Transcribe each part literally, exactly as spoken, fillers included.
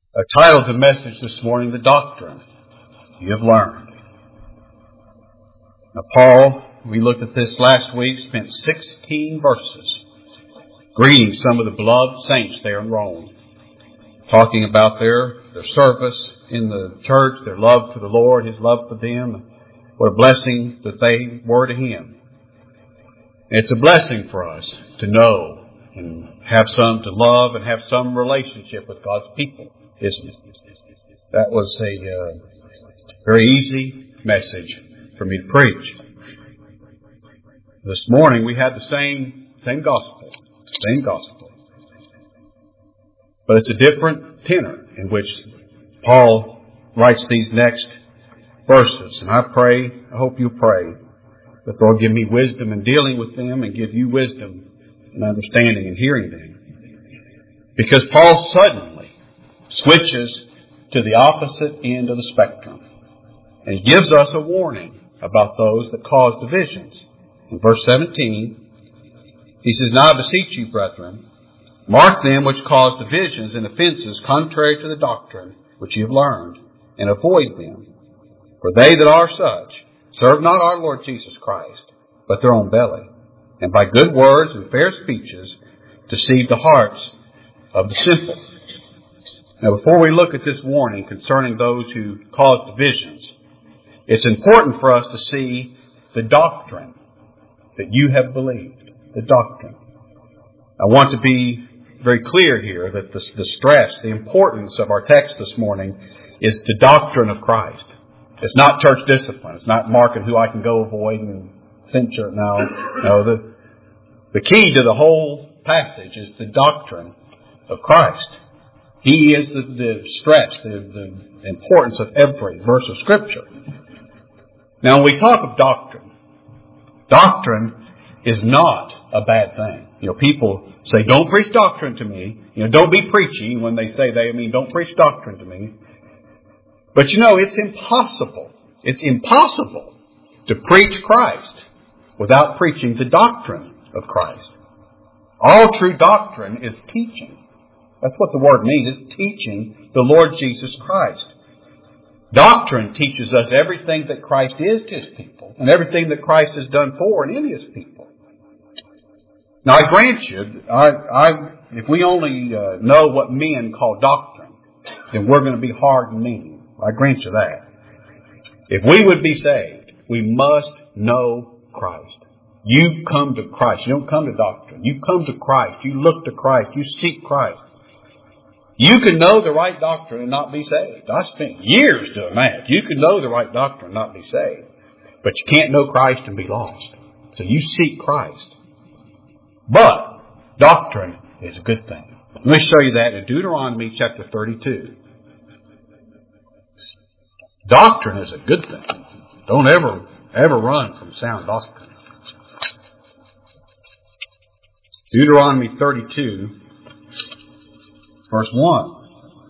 I titled the message this morning, The Doctrine You Have Learned. Now, Paul, we looked at this last week, spent sixteen verses greeting some of the beloved saints there in Rome, talking about their, their service in the church, their love for the Lord, His love for them, what a blessing that they were to Him. It's a blessing for us to know and have some to love and have some relationship with God's people, isn't it? That was a uh, very easy message for me to preach. This morning we had the same same gospel, same gospel, but it's a different tenor in which Paul writes these next verses. And I pray, I hope you pray, that the Lord give me wisdom in dealing with them and give you wisdom in understanding and hearing them. Because Paul suddenly switches to the opposite end of the spectrum. And he gives us a warning about those that cause divisions. In verse seventeen, he says, Now I beseech you, brethren, mark them which cause divisions and offenses contrary to the doctrine which you have learned, and avoid them. For they that are such serve not our Lord Jesus Christ, but their own belly, and by good words and fair speeches deceive the hearts of the simple. Now, before we look at this warning concerning those who cause divisions, it's important for us to see the doctrine that you have believed. The doctrine. I want to be very clear here that the, the stress, the importance of our text this morning is the doctrine of Christ. It's not church discipline. It's not marking who I can go avoid and censure. No, no. The, the key to the whole passage is the doctrine of Christ. He is the, the stress, the, the importance of every verse of Scripture. Now, when we talk of doctrine, doctrine is not a bad thing. You know, people say, don't preach doctrine to me. You know, don't be preachy. When they say they, I mean, don't preach doctrine to me. But you know, it's impossible. It's impossible to preach Christ without preaching the doctrine of Christ. All true doctrine is teaching. That's what the word means, is teaching the Lord Jesus Christ. Doctrine teaches us everything that Christ is to His people and everything that Christ has done for and in His people. Now, I grant you, I, I, if we only uh, know what men call doctrine, then we're going to be hard and mean. I grant you that. If we would be saved, we must know Christ. You come to Christ. You don't come to doctrine. You come to Christ. You look to Christ. You seek Christ. You can know the right doctrine and not be saved. I spent years doing that. You can know the right doctrine and not be saved. But you can't know Christ and be lost. So you seek Christ. But doctrine is a good thing. Let me show you that in Deuteronomy chapter thirty-two. Doctrine is a good thing. Don't ever, ever run from sound doctrine. Deuteronomy thirty-two, verse one.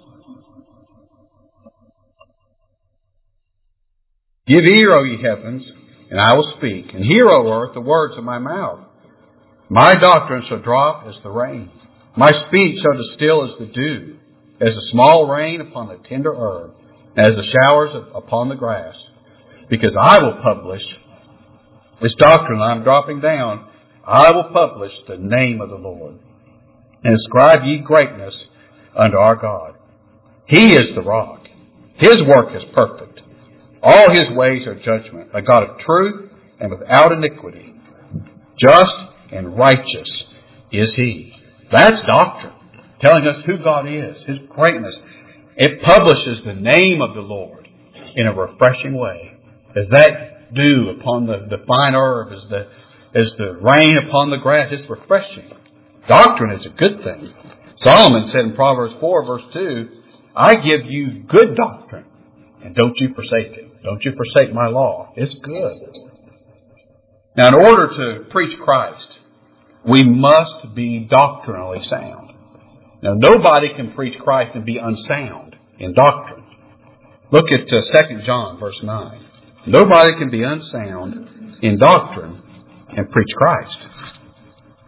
Give ear, O ye heavens, and I will speak, and hear, O earth, the words of my mouth. My doctrine shall drop as the rain. My speech shall distill as the dew, as the small rain upon the tender herb, as the showers upon the grass. Because I will publish this doctrine I'm dropping down. I will publish the name of the Lord, and ascribe ye greatness unto our God. He is the rock. His work is perfect. All His ways are judgment. A God of truth and without iniquity. Just and righteous is He. That's doctrine. Telling us who God is. His greatness. It publishes the name of the Lord in a refreshing way. As that dew upon the, the fine herb, as the, as the rain upon the grass, it's refreshing. Doctrine is a good thing. Solomon said in Proverbs four, verse two, I give you good doctrine, and don't you forsake it. Don't you forsake my law. It's good. Now, in order to preach Christ, we must be doctrinally sound. Now, nobody can preach Christ and be unsound in doctrine. Look at uh, Second John, verse nine. Nobody can be unsound in doctrine and preach Christ.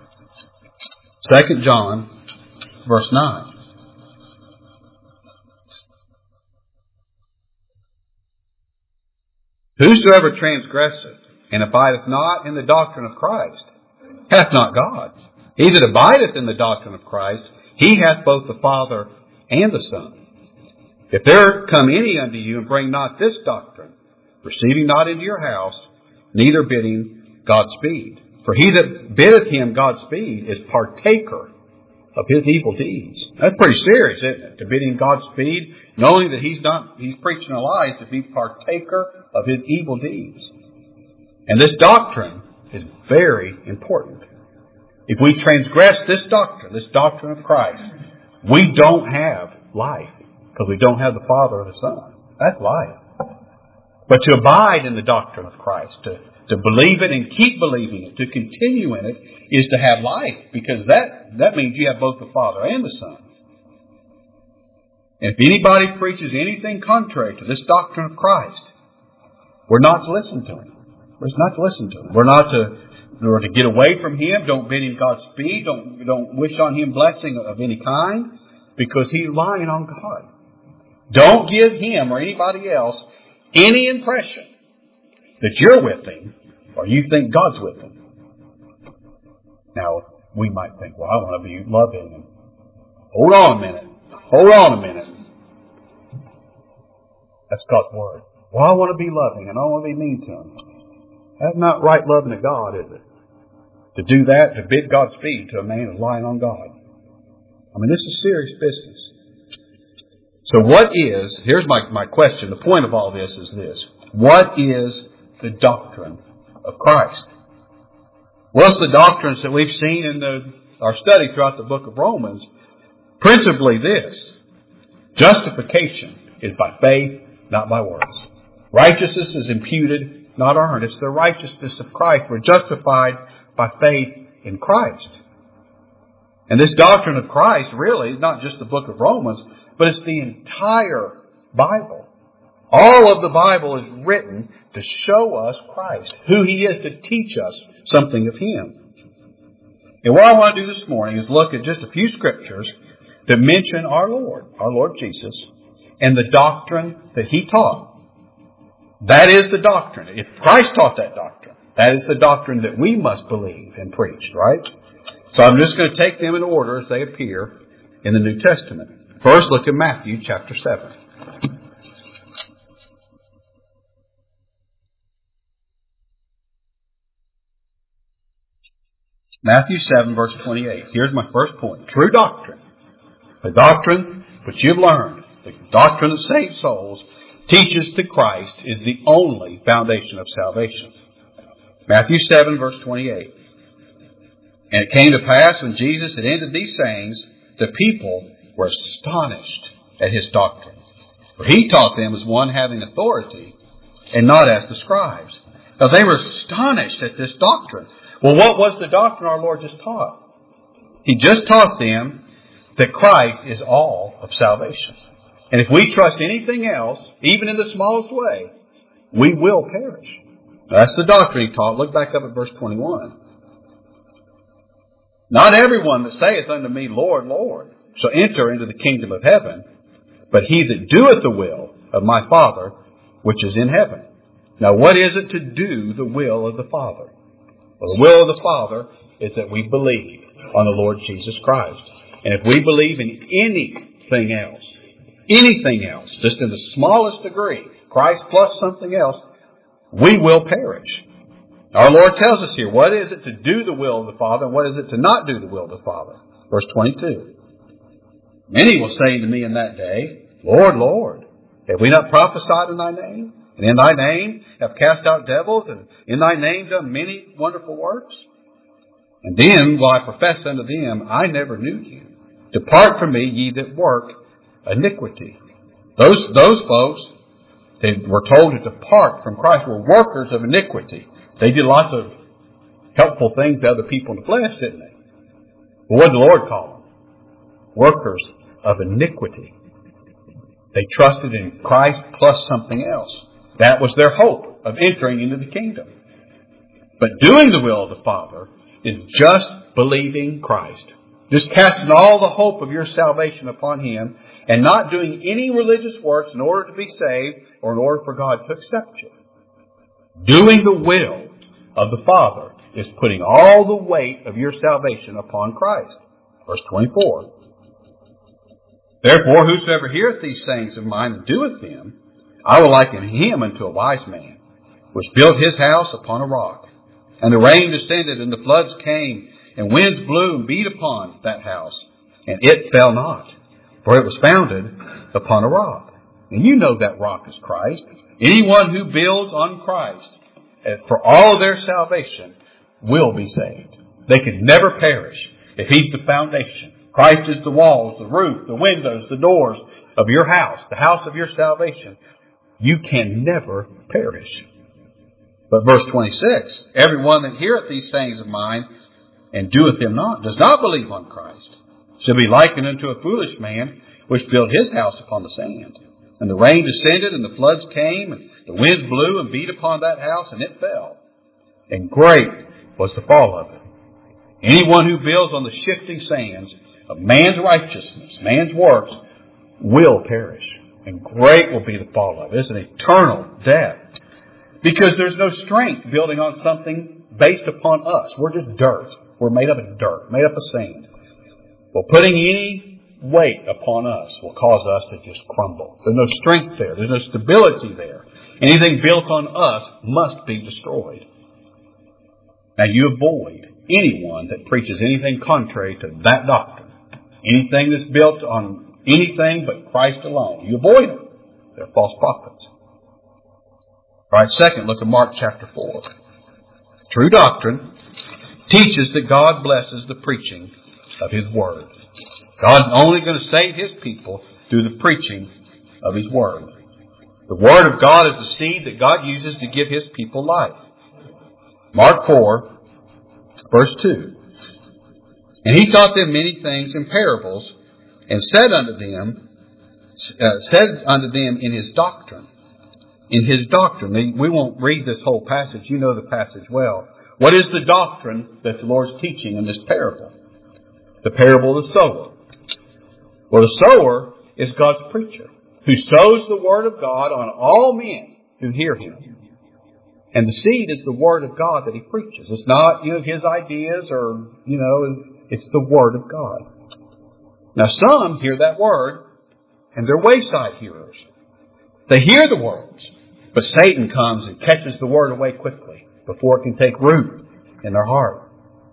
Second John, verse nine. Whosoever transgresseth and abideth not in the doctrine of Christ hath not God. He that abideth in the doctrine of Christ, he hath both the Father and the Son. If there come any unto you and bring not this doctrine, receiving not into your house, neither bidding Godspeed. For he that biddeth him Godspeed is partaker of his evil deeds. That's pretty serious, isn't it? To bid him Godspeed, knowing that he's not, he's preaching a lie, to be partaker of his evil deeds. And this doctrine is very important. If we transgress this doctrine, this doctrine of Christ, we don't have life, because we don't have the Father or the Son. That's life. But to abide in the doctrine of Christ, to, to believe it and keep believing it, to continue in it, is to have life, because that, that means you have both the Father and the Son. And if anybody preaches anything contrary to this doctrine of Christ, we're not to listen to him. We're not to listen to him. We're not to, we're to get away from him. Don't bid him Godspeed. Don't, don't wish on him blessing of any kind, because he's lying on God. Don't give him or anybody else any impression that you're with him or you think God's with him. Now, we might think, well, I want to be loving. Hold on a minute. Hold on a minute. That's God's word. Well, I want to be loving and I want to be mean to him. That's not right loving to God, is it? To do that, to bid Godspeed to a man who's lying on God. I mean, this is serious business. So what is, here's my, my question, the point of all this is this. What is the doctrine of Christ? Well, it's the doctrines that we've seen in the, our study throughout the book of Romans. Principally this. Justification is by faith, not by works. Righteousness is imputed, not earned. It's the righteousness of Christ. We're justified by faith in Christ. And this doctrine of Christ really is not just the book of Romans, but it's the entire Bible. All of the Bible is written to show us Christ, who he is, to teach us something of him. And what I want to do this morning is look at just a few scriptures that mention our Lord, our Lord Jesus, and the doctrine that he taught. That is the doctrine. If Christ taught that doctrine, that is the doctrine that we must believe and preach, right? So I'm just going to take them in order as they appear in the New Testament. First, look at Matthew chapter seven. Matthew seven, verse twenty-eight. Here's my first point. True doctrine. The doctrine which you've learned, the doctrine of saved souls, teaches that Christ is the only foundation of salvation. Matthew seven, verse twenty-eight. And it came to pass when Jesus had ended these sayings, the people were astonished at his doctrine. For he taught them as one having authority, and not as the scribes. Now they were astonished at this doctrine. Well, what was the doctrine our Lord just taught? He just taught them that Christ is all of salvation. And if we trust anything else, even in the smallest way, we will perish. That's the doctrine he taught. Look back up at verse twenty-one. Not everyone that saith unto me, Lord, Lord, shall enter into the kingdom of heaven, but he that doeth the will of my Father which is in heaven. Now, what is it to do the will of the Father? Well, the will of the Father is that we believe on the Lord Jesus Christ. And if we believe in anything else, anything else, just in the smallest degree, Christ plus something else, we will perish. Our Lord tells us here, what is it to do the will of the Father, and what is it to not do the will of the Father? Verse twenty-two. Many will say to me in that day, Lord, Lord, have we not prophesied in thy name? And in thy name have cast out devils, and in thy name done many wonderful works? And then will I profess unto them, I never knew you. Depart from me, ye that work iniquity. Those, those folks, they were told to depart from Christ, were workers of iniquity. They did lots of helpful things to other people in the flesh, didn't they? But what did the Lord call them? Workers of iniquity. They trusted in Christ plus something else. That was their hope of entering into the kingdom. But doing the will of the Father is just believing Christ. Just casting all the hope of your salvation upon him and not doing any religious works in order to be saved or in order for God to accept you. Doing the will of the Father is putting all the weight of your salvation upon Christ. Verse twenty-four. Therefore, whosoever heareth these sayings of mine and doeth them, I will liken him unto a wise man, which built his house upon a rock. And the rain descended, and the floods came, and winds blew and beat upon that house, and it fell not, for it was founded upon a rock. And you know that rock is Christ. Anyone who builds on Christ for all their salvation will be saved. They can never perish if He's the foundation. Christ is the walls, the roof, the windows, the doors of your house, the house of your salvation. You can never perish. But verse twenty-six, everyone that heareth these sayings of mine and doeth them not, does not believe on Christ, shall be likened unto a foolish man, which built his house upon the sand. And the rain descended, and the floods came, and the winds blew and beat upon that house, and it fell. And great was the fall of it. Anyone who builds on the shifting sands of man's righteousness, man's works, will perish. And great will be the fall of it. It's an eternal death. Because there's no strength building on something based upon us. We're just dirt. We're made up of dirt, made up of sand. Well, putting any weight upon us will cause us to just crumble. There's no strength there. There's no stability there. Anything built on us must be destroyed. Now, you avoid anyone that preaches anything contrary to that doctrine. Anything that's built on anything but Christ alone. You avoid them. They're false prophets. All right, second, look at Mark chapter four. True doctrine teaches that God blesses the preaching of His Word. God's only going to save His people through the preaching of His Word. The Word of God is the seed that God uses to give His people life. Mark four, verse two. And He taught them many things in parables, and said unto them, uh, said unto them in His doctrine. In His doctrine. We won't read this whole passage. You know the passage well. What is the doctrine that the Lord's teaching in this parable? The parable of the sower. Well, the sower is God's preacher, who sows the Word of God on all men who hear Him. And the seed is the Word of God that He preaches. It's not, you know, his ideas or, you know, it's the Word of God. Now, some hear that Word, and they're wayside hearers. They hear the words, but Satan comes and catches the Word away quickly before it can take root in their heart.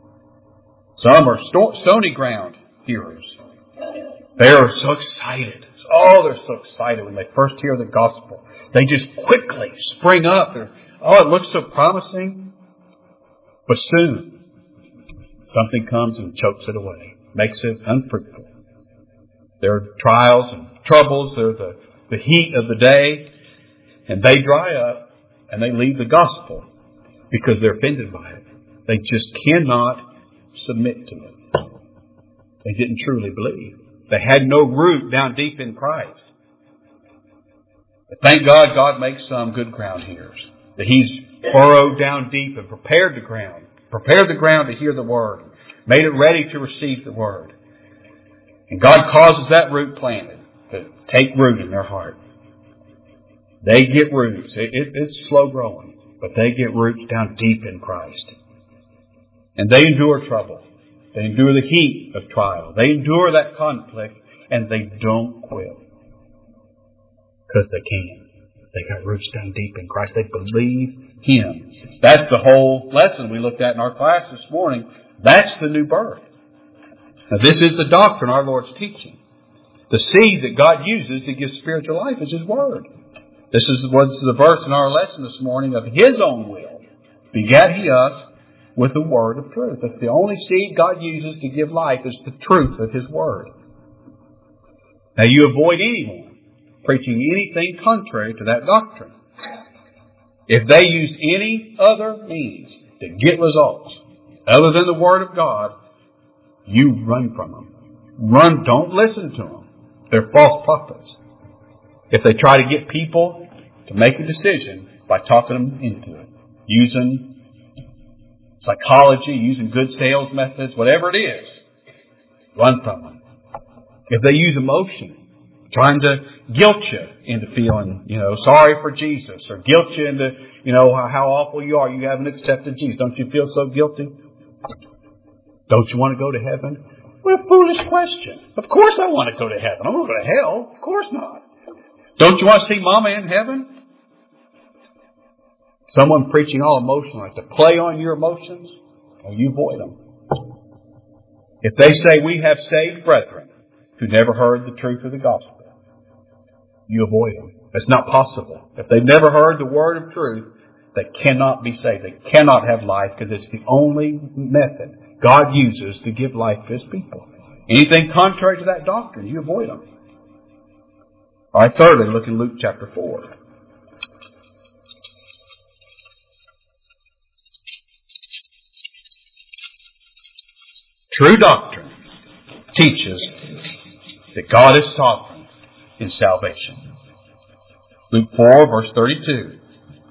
Some are sto- stony ground hearers. They are so excited. Oh, they're so excited when they first hear the gospel. They just quickly spring up. They're, oh, it looks so promising. But soon, something comes and chokes it away, makes it unfruitful. There are trials and troubles. There are the, the heat of the day. And they dry up and they leave the gospel because they're offended by it. They just cannot submit to it. They didn't truly believe. They had no root down deep in Christ. But thank God, God makes some good ground hearers. That He's furrowed down deep and prepared the ground. Prepared the ground to hear the Word. Made it ready to receive the Word. And God causes that root planted to take root in their heart. They get roots. It, it, it's slow growing. But they get roots down deep in Christ. And they endure trouble. They endure the heat of trial. They endure that conflict. And they don't quit. Because they can. They got roots down deep in Christ. They believe Him. That's the whole lesson we looked at in our class this morning. That's the new birth. Now this is the doctrine our Lord's teaching. The seed that God uses to give spiritual life is His Word. This is what's the verse in our lesson this morning. Of His own will begat He us with the Word of truth. That's the only seed God uses to give life, is the truth of His Word. Now you avoid anyone preaching anything contrary to that doctrine. If they use any other means to get results other than the Word of God, you run from them. Run, don't listen to them. They're false prophets. If they try to get people to make a decision by talking them into it, using psychology, using good sales methods, whatever it is, run from them. If they use emotion trying to guilt you into feeling, you know, sorry for Jesus, or guilt you into, you know, how, how awful you are. You haven't accepted Jesus. Don't you feel so guilty? Don't you want to go to heaven? What a foolish question. Of course I want to go to heaven. I'm not going to go to hell. Of course not. Don't you want to see Mama in heaven? Someone preaching all emotional, like to play on your emotions, or you avoid them. If they say we have saved brethren who never heard the truth of the gospel, you avoid them. It's not possible. If they've never heard the word of truth, they cannot be saved. They cannot have life, because it's the only method God uses to give life to His people. Anything contrary to that doctrine, you avoid them. All right, thirdly, look in Luke chapter four. True doctrine teaches that God is sovereign in salvation. Luke four, verse thirty-two.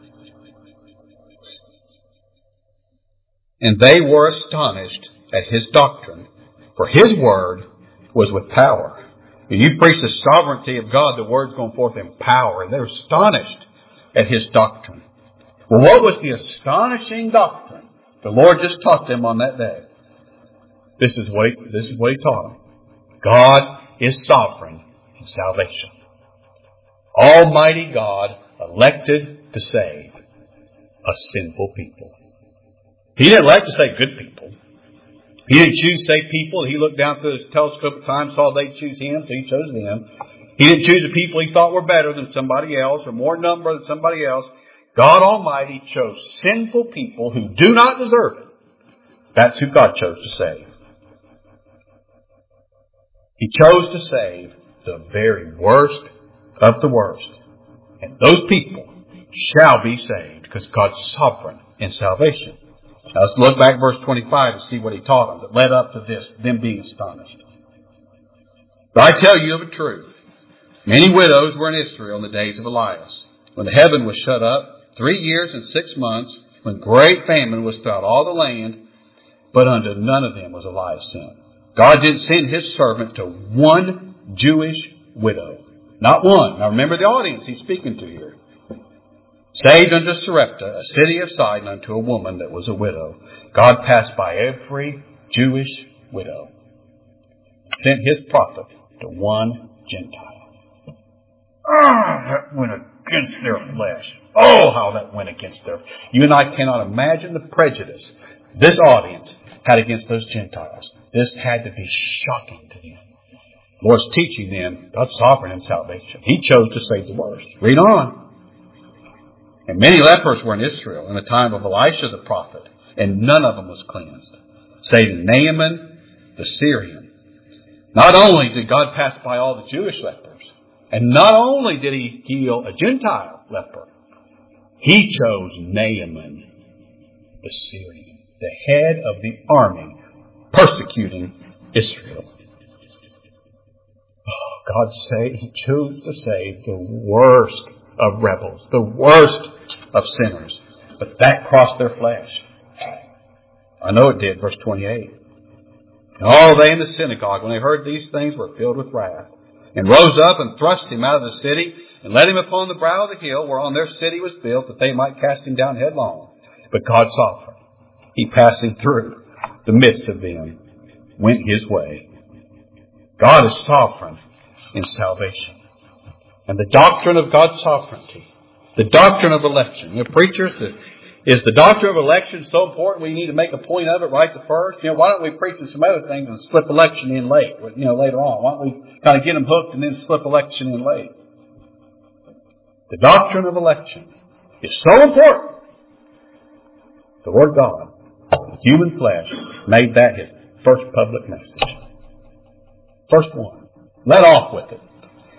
And they were astonished at His doctrine, for His word was with power. When you preach the sovereignty of God, the word's going forth in power. And they're astonished at His doctrine. Well, what was the astonishing doctrine the Lord just taught them on that day? This is what He, this is what He taught them. God is sovereign in salvation. Almighty God elected to save a sinful people. He didn't elect to save good people. He didn't choose to save people. He looked down through the telescope at times, saw they'd choose Him, so He chose them. He didn't choose the people He thought were better than somebody else, or more number than somebody else. God Almighty chose sinful people who do not deserve it. That's who God chose to save. He chose to save the very worst of the worst. And those people shall be saved, because God's sovereign in salvation. Now let's look back at verse twenty-five and see what He taught them that led up to this, them being astonished. But I tell you of a truth, many widows were in Israel in the days of Elias, when the heaven was shut up, three years and six months, when great famine was throughout all the land, but unto none of them was Elias sent. God did send His servant to one Jewish widow. Not one. Now remember the audience He's speaking to here. Saved unto Sarepta, a city of Sidon, unto a woman that was a widow. God passed by every Jewish widow. Sent His prophet to one Gentile. Ah, that went against their flesh. Oh, how that went against their flesh. You and I cannot imagine the prejudice this audience had against those Gentiles. This had to be shocking to them. The Lord's teaching them God's sovereign in salvation. He chose to save the worst. Read on. And many lepers were in Israel in the time of Elisha the prophet, and none of them was cleansed, save Naaman the Syrian. Not only did God pass by all the Jewish lepers, and not only did He heal a Gentile leper, He chose Naaman the Syrian, the head of the army persecuting Israel. Oh, God saved, He chose to save the worst of rebels, the worst of sinners. But that crossed their flesh. I know it did, verse twenty-eight. And all they in the synagogue, when they heard these things, were filled with wrath, and rose up and thrust Him out of the city, and led Him upon the brow of the hill whereon their city was built, that they might cast Him down headlong. But God saw them. He passing through the midst of them went His way. God is sovereign in salvation. And the doctrine of God's sovereignty, the doctrine of election. You know, preachers, is the doctrine of election so important we need to make a point of it right the first? You know, why don't we preach on some other things and slip election in late, you know, later on? Why don't we kind of get them hooked and then slip election in late? The doctrine of election is so important. The Word of God, the human flesh, made that His first public message. First one. Let off with it.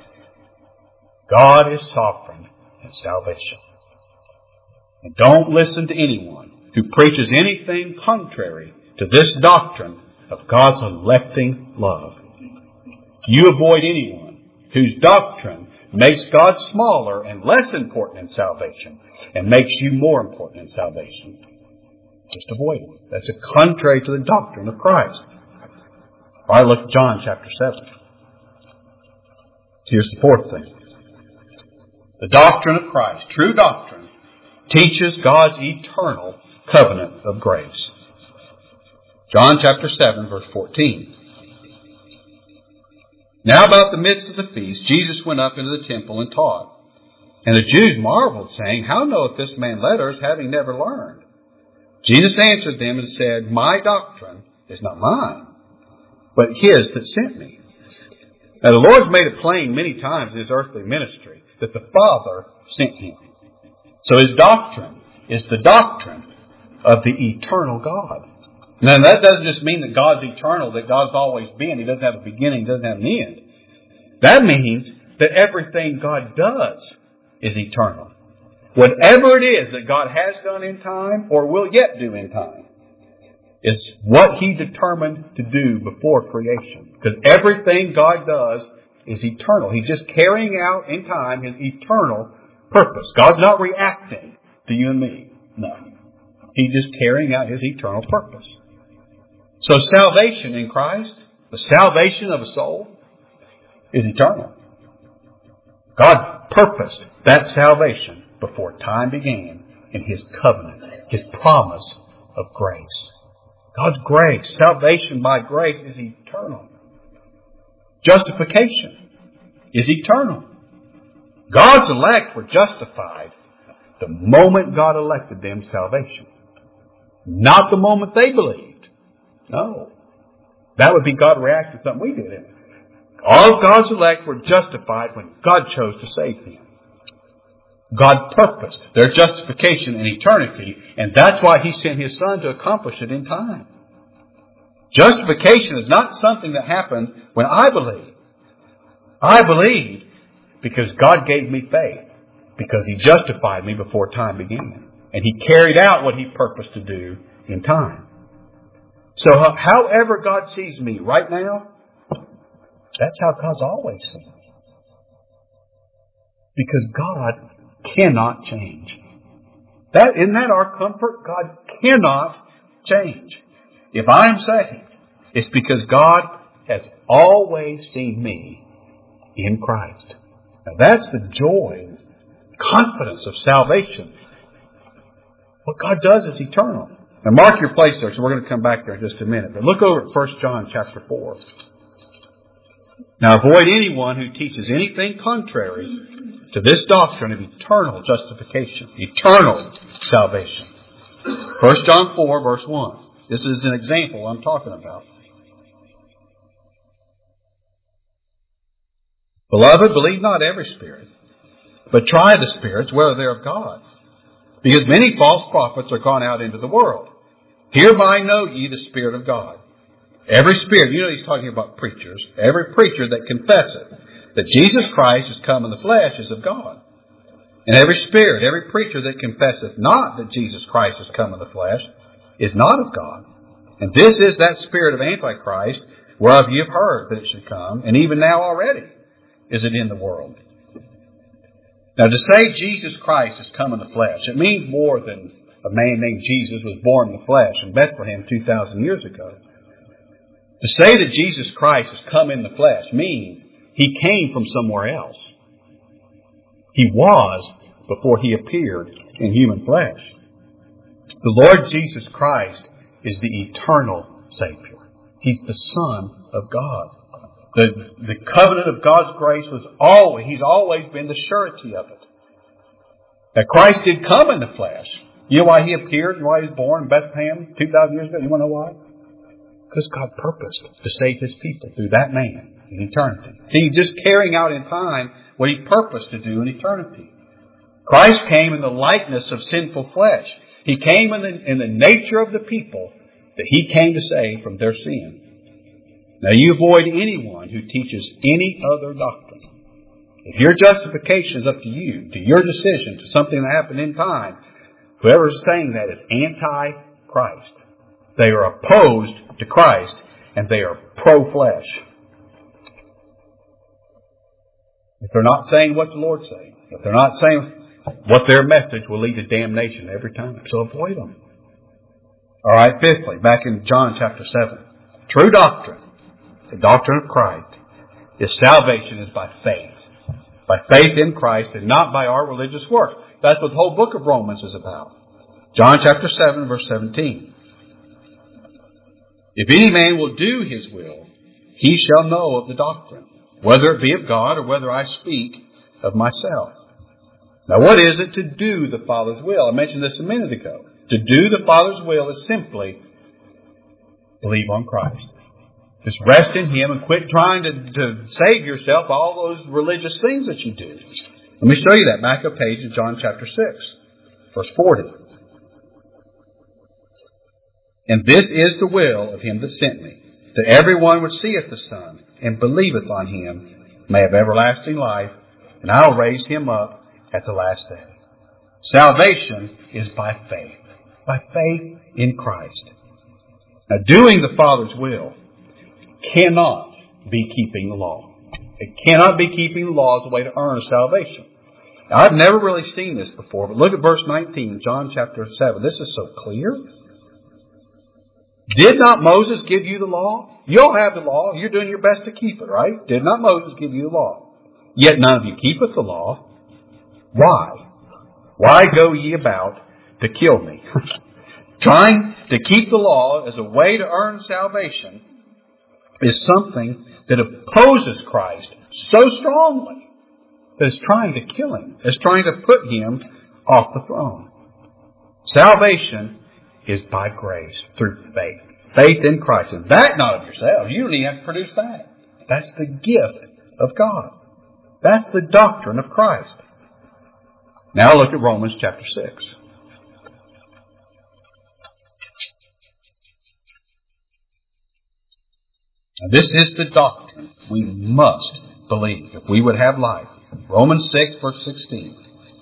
God is sovereign in salvation. And don't listen to anyone who preaches anything contrary to this doctrine of God's electing love. You avoid anyone whose doctrine makes God smaller and less important in salvation and makes you more important in salvation. Just avoid it. That's a contrary to the doctrine of Christ. All right, look at John chapter seven. Here's the fourth thing. The doctrine of Christ, true doctrine, teaches God's eternal covenant of grace. John chapter seven, verse fourteen. Now about the midst of the feast, Jesus went up into the temple and taught. And the Jews marveled, saying, How knoweth this man letters, having never learned? Jesus answered them and said, My doctrine is not mine, but his that sent me. Now the Lord's made it plain many times in his earthly ministry that the Father sent him. So his doctrine is the doctrine of the eternal God. Now that doesn't just mean that God's eternal, that God's always been. He doesn't have a beginning, He doesn't have an end. That means that everything God does is eternal. Whatever it is that God has done in time or will yet do in time is what He determined to do before creation. Because everything God does is eternal. He's just carrying out in time His eternal purpose. God's not reacting to you and me. No. He's just carrying out His eternal purpose. So salvation in Christ, the salvation of a soul, is eternal. God purposed that salvation before time began in His covenant, His promise of grace. God's grace, salvation by grace, is eternal. Justification is eternal. God's elect were justified the moment God elected them salvation. Not the moment they believed. No. That would be God reacting to something we did. All of God's elect were justified when God chose to save them. God purposed their justification in eternity, and that's why He sent His Son to accomplish it in time. Justification is not something that happened when I believe. I believe because God gave me faith, because He justified me before time began, and He carried out what He purposed to do in time. So however God sees me right now, that's how God's always seen me. Because God cannot change. That, isn't that our comfort? God cannot change. If I am saved, it's because God has always seen me in Christ. Now that's the joy, confidence of salvation. What God does is eternal. Now mark your place there, so we're going to come back there in just a minute. But look over at First John chapter four. Now avoid anyone who teaches anything contrary to this doctrine of eternal justification, eternal salvation. First John four, verse one. This is an example I'm talking about. Beloved, believe not every spirit, but try the spirits whether they're of God. Because many false prophets are gone out into the world. Hereby know ye the Spirit of God. Every spirit, you know he's talking about preachers, every preacher that confesseth that Jesus Christ is come in the flesh is of God. And every spirit, every preacher that confesseth not that Jesus Christ is come in the flesh is not of God. And this is that spirit of Antichrist, whereof ye have heard that it should come, and even now already is it in the world. Now to say Jesus Christ has come in the flesh, it means more than a man named Jesus was born in the flesh in Bethlehem two thousand years ago. To say that Jesus Christ has come in the flesh means He came from somewhere else. He was before He appeared in human flesh. The Lord Jesus Christ is the eternal Savior. He's the Son of God. The, the covenant of God's grace was always, He's always been the surety of it. That Christ did come in the flesh. You know why He appeared and why He was born in Bethlehem two thousand years ago? You want to know why? Because God purposed to save His people through that man in eternity. See, He's just carrying out in time what He purposed to do in eternity. Christ came in the likeness of sinful flesh. He came in the, in the nature of the people that He came to save from their sin. Now you avoid anyone who teaches any other doctrine. If your justification is up to you, to your decision, to something that happened in time, whoever is saying that is anti-Christ. They are opposed to Christ, and they are pro-flesh. If they're not saying what the Lord's saying, if they're not saying what their message will lead to damnation every time, so avoid them. All right, fifthly, back in John chapter seven. True doctrine, the doctrine of Christ, is salvation is by faith. By faith in Christ and not by our religious works. That's what the whole book of Romans is about. John chapter seven, verse seventeen. If any man will do his will, he shall know of the doctrine, whether it be of God or whether I speak of myself. Now what is it to do the Father's will? I mentioned this a minute ago. To do the Father's will is simply believe on Christ. Just rest in Him and quit trying to, to save yourself by all those religious things that you do. Let me show you that. Back a page in John chapter six, verse forty. And this is the will of Him that sent me, that everyone which seeth the Son and believeth on Him may have everlasting life, and I'll raise him up at the last day. Salvation is by faith. By faith in Christ. Now, doing the Father's will cannot be keeping the law. It cannot be keeping the law as a way to earn salvation. Now, I've never really seen this before, but look at verse nineteen, John chapter seven. This is so clear. Did not Moses give you the law? You'll have the law. You're doing your best to keep it, right? Did not Moses give you the law? Yet none of you keepeth the law. Why? Why go ye about to kill me? Trying to keep the law as a way to earn salvation is something that opposes Christ so strongly that it's trying to kill Him. It's trying to put Him off the throne. Salvation is by grace, through faith. Faith in Christ. And that not of yourselves. You don't even have to produce that. That's the gift of God. That's the doctrine of Christ. Now look at Romans chapter six. Now, this is the doctrine we must believe if we would have life. Romans six, verse sixteen.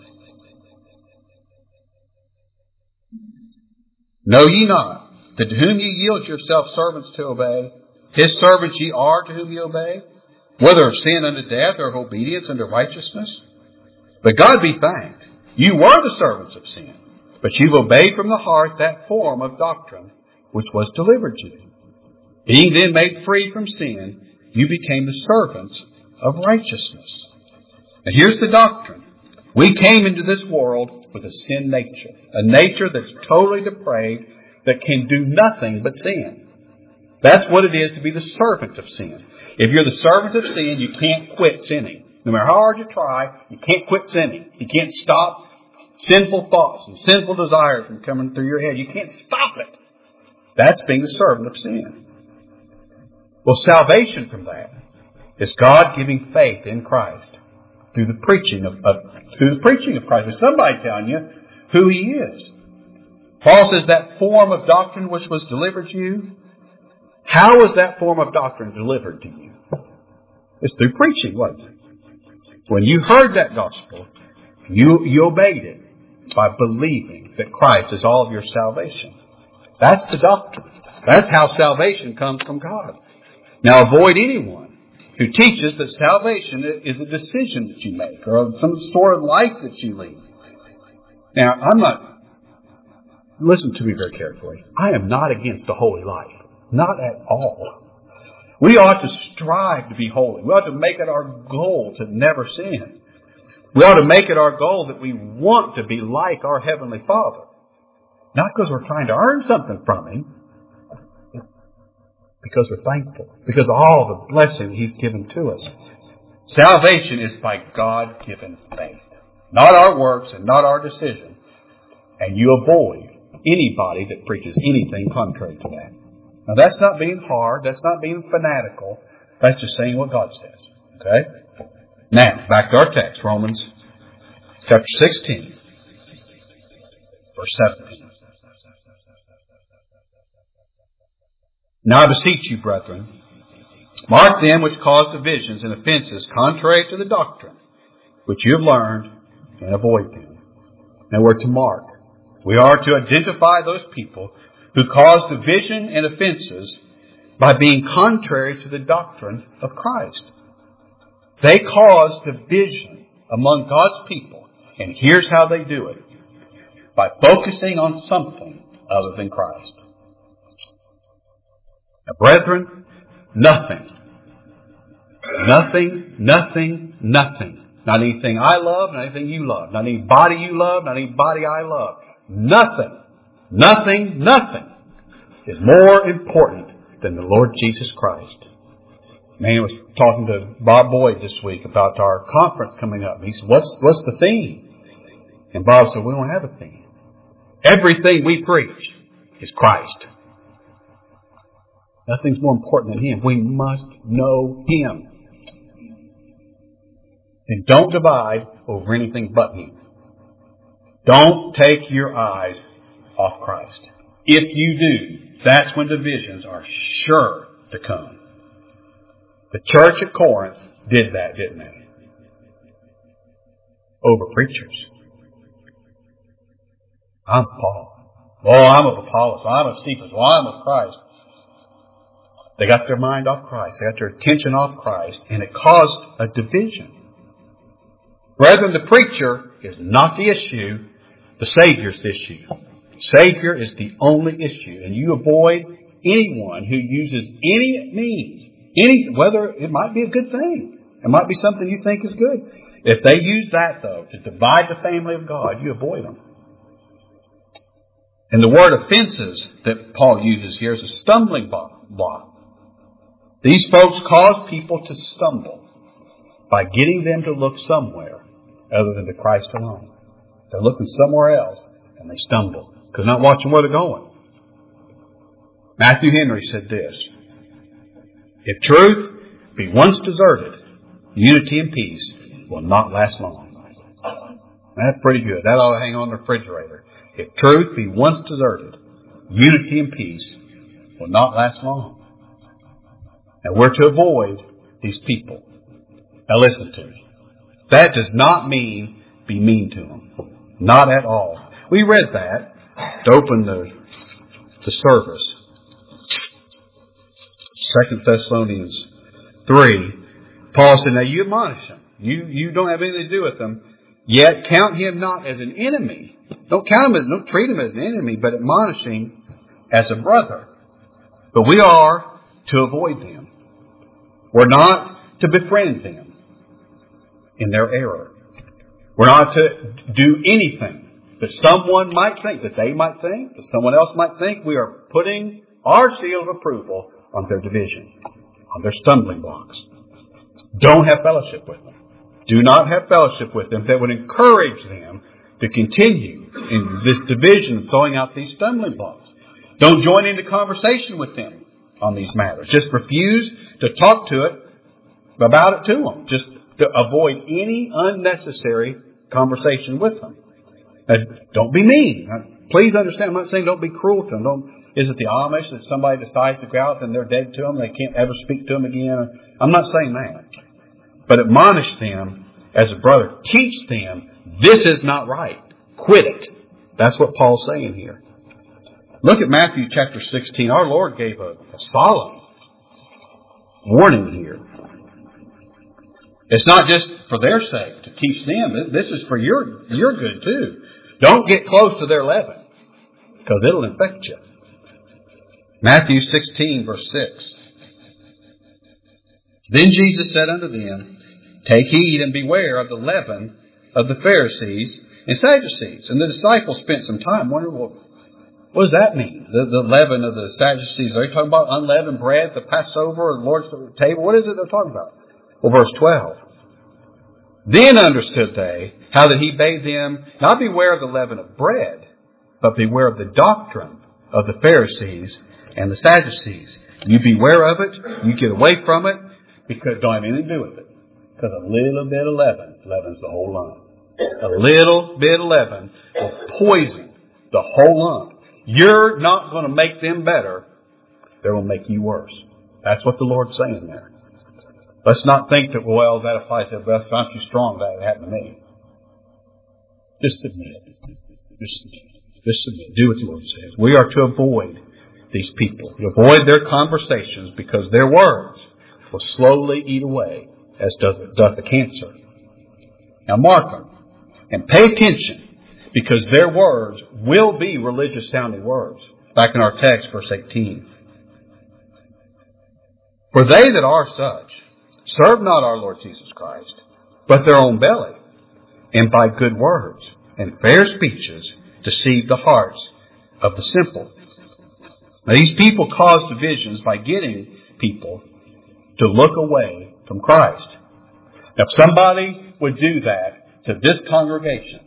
Know ye not that to whom ye yield yourselves servants to obey, His servants ye are to whom ye obey, whether of sin unto death or of obedience unto righteousness? But God be thanked, you were the servants of sin, but you've obeyed from the heart that form of doctrine which was delivered to you. Being then made free from sin, you became the servants of righteousness. Now here's the doctrine. We came into this world with a sin nature. A nature that's totally depraved, that can do nothing but sin. That's what it is to be the servant of sin. If you're the servant of sin, you can't quit sinning. No matter how hard you try, you can't quit sinning. You can't stop sinful thoughts and sinful desires from coming through your head. You can't stop it. That's being the servant of sin. Well, salvation from that is God giving faith in Christ through the preaching of, of through the preaching of Christ. There's somebody telling you who He is. Paul says that form of doctrine which was delivered to you. How was that form of doctrine delivered to you? It's through preaching, wasn't it? When you heard that gospel, you, you obeyed it by believing that Christ is all of your salvation. That's the doctrine. That's how salvation comes from God. Now avoid anyone who teaches that salvation is a decision that you make or some sort of life that you lead. Now, I'm not, listen to me very carefully. I am not against a holy life. Not at all. We ought to strive to be holy. We ought to make it our goal to never sin. We ought to make it our goal that we want to be like our Heavenly Father. Not because we're trying to earn something from Him, because we're thankful. Because of all the blessing He's given to us. Salvation is by God-given faith. Not our works and not our decision. And you avoid anybody that preaches anything contrary to that. Now that's not being hard. That's not being fanatical. That's just saying what God says. Okay? Now, back to our text. Romans chapter sixteen. Verse seventeen. Now I beseech you, brethren, mark them which cause divisions and offenses contrary to the doctrine which you have learned, and avoid them. Now we're to mark. We are to identify those people who cause division and offenses by being contrary to the doctrine of Christ. They cause division among God's people. And here's how they do it. By focusing on something other than Christ. Now, brethren, nothing, nothing, nothing, nothing not anything I love, not anything you love, not any body you love, not any body I love. Nothing, nothing, nothing is more important than the Lord Jesus Christ. Man, I was talking to Bob Boyd this week about our conference coming up. He said, what's, what's the theme? And Bob said, we don't have a theme. Everything we preach is Christ. Nothing's more important than Him. We must know Him. And don't divide over anything but Him. Don't take your eyes off Christ. If you do, that's when divisions are sure to come. The church at Corinth did that, didn't they? Over preachers. I'm Paul. Oh, I'm of Apollos. I'm of Cephas. Well, I'm of Christ. They got their mind off Christ. They got their attention off Christ. And it caused a division. Brethren, the preacher is not the issue. The Savior's the issue. Savior is the only issue. And you avoid anyone who uses any means, any, whether it might be a good thing. It might be something you think is good. If they use that, though, to divide the family of God, you avoid them. And the word offenses that Paul uses here is a stumbling block. These folks cause people to stumble by getting them to look somewhere other than to Christ alone. They're looking somewhere else and they stumble because they're not watching where they're going. Matthew Henry said this: if truth be once deserted, unity and peace will not last long. That's pretty good. That ought to hang on the refrigerator. If truth be once deserted, unity and peace will not last long. And we're to avoid these people. Now listen to me. That does not mean be mean to them. Not at all. We read that to open the, the service. Second Thessalonians three. Paul said, now you admonish them. You, you don't have anything to do with them. Yet count him not as an enemy. Don't count him as, don't treat him as an enemy, but admonish him as a brother. But we are to avoid them. We're not to befriend them in their error. We're not to do anything that someone might think, that they might think, that someone else might think. We are putting our seal of approval on their division, on their stumbling blocks. Don't have fellowship with them. Do not have fellowship with them that would encourage them to continue in this division, throwing out these stumbling blocks. Don't join into conversation with them on these matters. Just refuse to talk to it about it to them. Just to avoid any unnecessary conversation with them. Now, don't be mean. Now, please understand, I'm not saying don't be cruel to them. Don't, is it the Amish that somebody decides to go out and they're dead to them? They can't ever speak to them again? I'm not saying that. But admonish them as a brother. Teach them this is not right. Quit it. That's what Paul's saying here. Look at Matthew chapter sixteen. Our Lord gave a, a solemn warning here. It's not just for their sake to teach them. This is for your, your good too. Don't get close to their leaven because it'll infect you. Matthew sixteen verse six. Then Jesus said unto them, take heed and beware of the leaven of the Pharisees and Sadducees. And the disciples spent some time wondering, well, what does that mean? The, the leaven of the Sadducees. Are they talking about unleavened bread, the Passover, or the Lord's table? What is it they're talking about? Well, verse twelve. Then understood they how that he bade them not beware of the leaven of bread, but beware of the doctrine of the Pharisees and the Sadducees. You beware of it. You get away from it because don't have anything to do with it. Because a little bit of leaven leavens the whole lump. A little bit of leaven will poison the whole lump. You're not going to make them better. They're going to make you worse. That's what the Lord's saying there. Let's not think that, well, that applies to us. I'm too strong. That happened to me. Just submit. Just, just submit. Do what the Lord says. We are to avoid these people. To avoid their conversations because their words will slowly eat away as doth, doth the cancer. Now mark them and pay attention because their words will be religious sounding words. Back in our text, verse eighteen. For they that are such serve not our Lord Jesus Christ, but their own belly, and by good words and fair speeches deceive the hearts of the simple. Now, these people cause divisions by getting people to look away from Christ. Now, if somebody would do that to this congregation,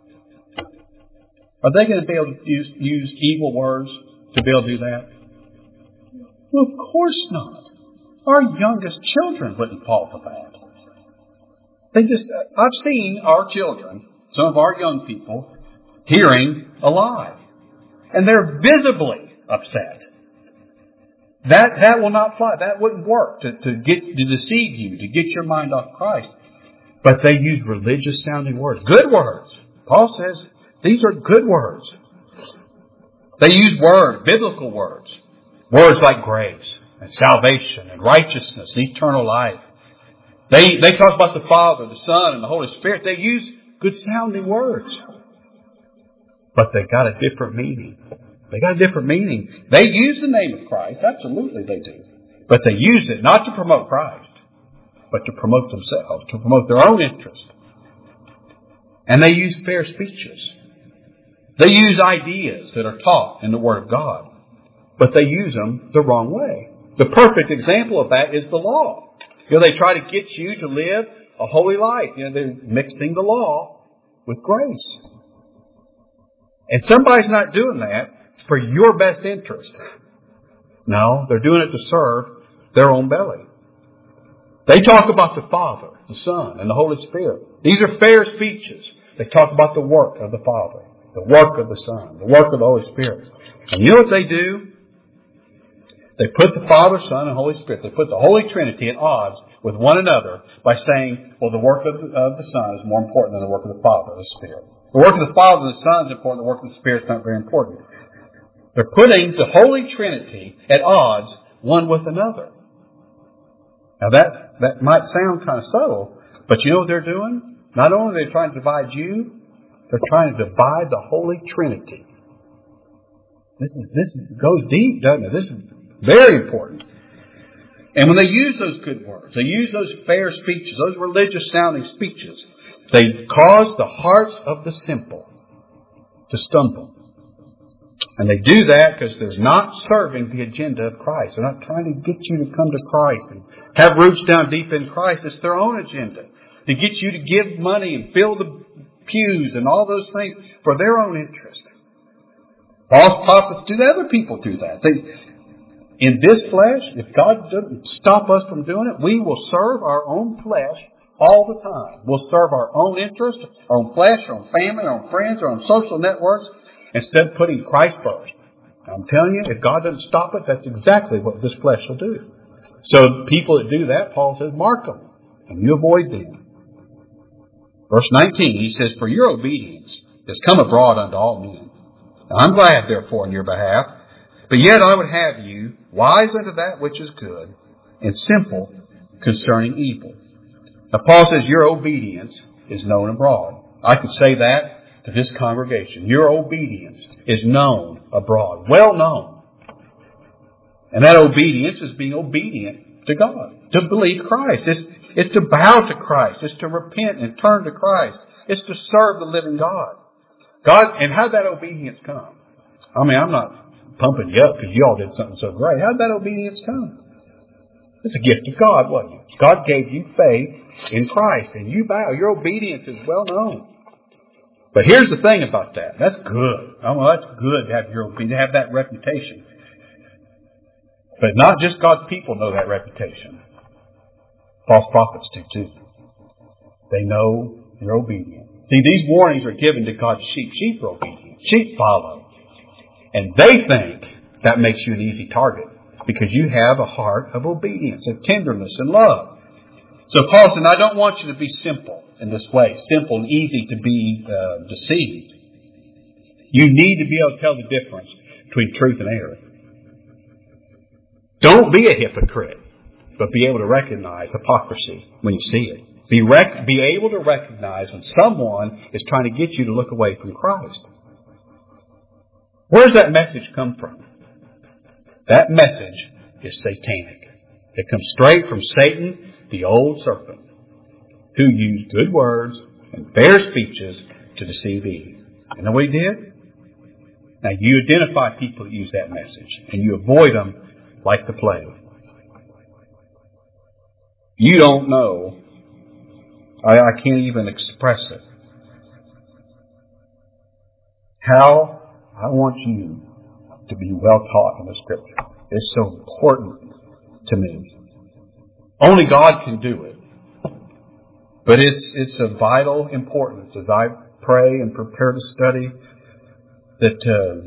are they going to be able to use, use evil words to be able to do that? Well, of course not. Our youngest children wouldn't fall for that. They just, I've seen our children, some of our young people, hearing a lie. And they're visibly upset. That, that will not fly. That wouldn't work to, to get, to deceive you, to get your mind off Christ. But they use religious sounding words. Good words. Paul says these are good words. They use words, biblical words. Words like grace and salvation and righteousness and eternal life. They, they talk about the Father, the Son, and the Holy Spirit. They use good sounding words. But they got a different meaning. They got a different meaning. They use the name of Christ. Absolutely they do. But they use it not to promote Christ, but to promote themselves, to promote their own interest. And they use fair speeches. They use ideas that are taught in the Word of God, but they use them the wrong way. The perfect example of that is the law. You know, they try to get you to live a holy life. You know, they're mixing the law with grace. And somebody's not doing that for your best interest. No, they're doing it to serve their own belly. They talk about the Father, the Son, and the Holy Spirit. These are fair speeches. They talk about the work of the Father, the work of the Son, the work of the Holy Spirit. And you know what they do? They put the Father, Son, and Holy Spirit, they put the Holy Trinity at odds with one another by saying, well, the work of the, of the Son is more important than the work of the Father, the Spirit. The work of the Father and the Son is important. The work of the Spirit is not very important. They're putting the Holy Trinity at odds one with another. Now that, that might sound kind of subtle, but you know what they're doing? Not only are they trying to divide you, they're trying to divide the Holy Trinity. This is, this is, goes deep, doesn't it? This is very important. And when they use those good words, they use those fair speeches, those religious sounding speeches, they cause the hearts of the simple to stumble. And they do that because they're not serving the agenda of Christ. They're not trying to get you to come to Christ and have roots down deep in Christ. It's their own agenda to get you to give money and fill the pews and all those things for their own interest. False prophets do that. Other people do that. They, in this flesh, if God doesn't stop us from doing it, we will serve our own flesh all the time. We'll serve our own interest, our own flesh, our own family, our own friends, our own social networks, instead of putting Christ first. I'm telling you, if God doesn't stop it, that's exactly what this flesh will do. So people that do that, Paul says, mark them, and you avoid them. Verse nineteen, he says, for your obedience is come abroad unto all men. Now, I'm glad, therefore, in your behalf, but yet I would have you wise unto that which is good, and simple concerning evil. Now, Paul says your obedience is known abroad. I could say that to this congregation. Your obedience is known abroad, well known. And that obedience is being obedient to God, to believe Christ. It's, it's to bow to Christ. It's to repent and turn to Christ. It's to serve the living God. God, and how did that obedience come? I mean, I'm not pumping you up because you all did something so great. How did that obedience come? It's a gift of God, wasn't it? God gave you faith in Christ, and you bow. Your obedience is well known. But here's the thing about that. That's good. Oh, well, that's good to have your obedience, to have that reputation. But not just God's people know that reputation. False prophets do too. They know you're obedient. See, these warnings are given to God's sheep. Sheep are obedient. Sheep follow. And they think that makes you an easy target because you have a heart of obedience and tenderness and love. So Paul said, I don't want you to be simple in this way, simple and easy to be uh, deceived. You need to be able to tell the difference between truth and error. Don't be a hypocrite, but be able to recognize hypocrisy when you see it. Be, rec- be able to recognize when someone is trying to get you to look away from Christ. Where does that message come from? That message is satanic. It comes straight from Satan, the old serpent. who use good words and fair speeches to deceive Eve. You know what he did? Now you identify people that use that message, and you avoid them like the plague. You don't know. I, I can't even express it. How I want you to be well taught in the Scripture. It's so important to me. Only God can do it. But it's it's of vital importance as I pray and prepare to study that, uh,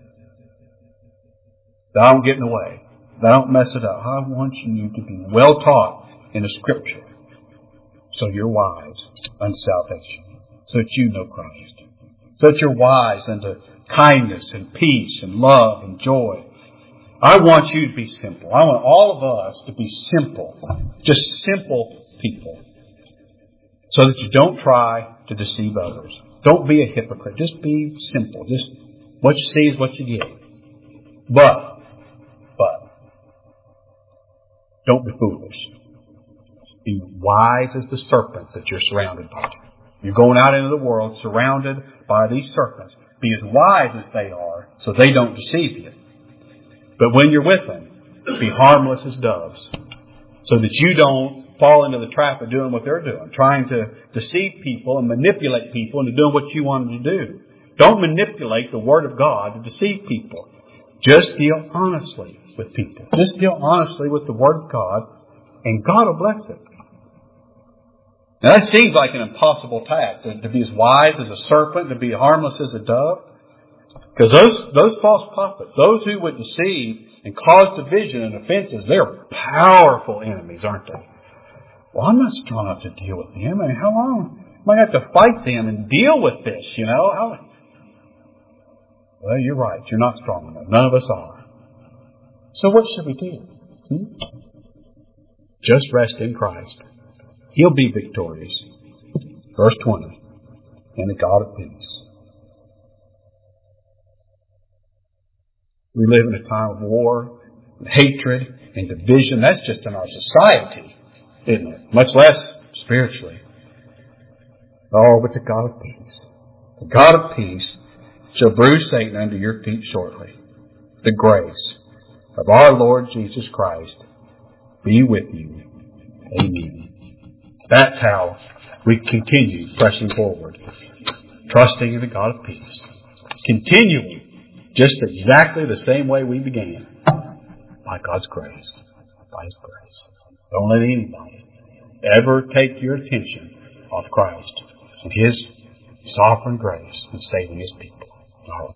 that I don't get in the way. That I don't mess it up. I want you to be well taught in the Scripture so you're wise unto salvation. So that you know Christ. So that you're wise unto kindness and peace and love and joy. I want you to be simple. I want all of us to be simple. Just simple people. So that you don't try to deceive others. Don't be a hypocrite. Just be simple. Just what you see is what you get. But, but, don't be foolish. Be wise as the serpents that you're surrounded by. You're going out into the world surrounded by these serpents. Be as wise as they are so they don't deceive you. But when you're with them, be harmless as doves so that you don't fall into the trap of doing what they're doing, trying to deceive people and manipulate people into doing what you want them to do. Don't manipulate the Word of God to deceive people. Just deal honestly with people. Just deal honestly with the Word of God, and God will bless it. Now that seems like an impossible task, to, to be as wise as a serpent, to be harmless as a dove. Because those, those false prophets, those who would deceive and cause division and offenses, they're powerful enemies, aren't they? Well, I'm not strong enough to deal with them. I mean, how long am I going to have to fight them and deal with this, you know? How... Well, you're right. You're not strong enough. None of us are. So what should we do? Hmm? Just rest in Christ. He'll be victorious. Verse twenty. And the God of peace. We live in a time of war, and hatred, and division. That's just in our society, isn't it? Much less spiritually. Oh, but the God of peace. The God of peace shall bruise Satan under your feet shortly. The grace of our Lord Jesus Christ be with you. Amen. That's how we continue pressing forward, trusting in the God of peace. Continuing just exactly the same way we began. By God's grace. By His grace. Don't let anybody ever take your attention off Christ and His sovereign grace in saving His people. All right.